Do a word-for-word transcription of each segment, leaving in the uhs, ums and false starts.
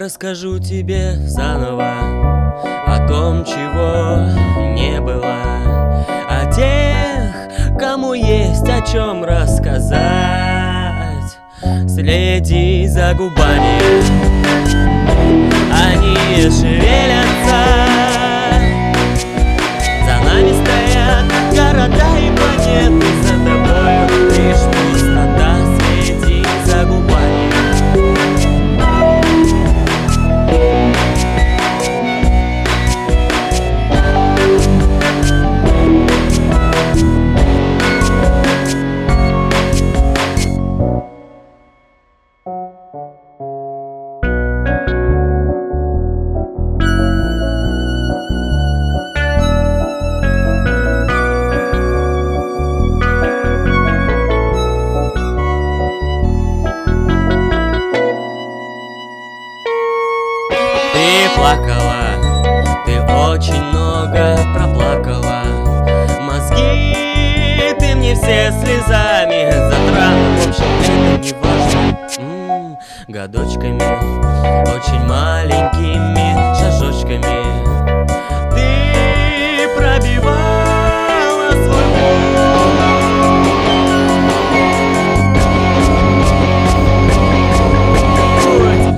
расскажу тебе заново о том, чего не было, о тех, кому есть о чем рассказать. Следи за губами, они шевелятся. За нами стоят города и планеты, за тобою лишь пустота. Следи за губами. Ты плакала, ты очень много проплакала. Мозги ты мне все слезами задрала. В общем, это не важно. М-м, годочками, очень маленькими шажочками ты пробивала свой путь.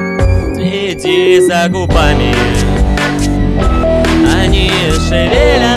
Следи за губами, они шевелятся.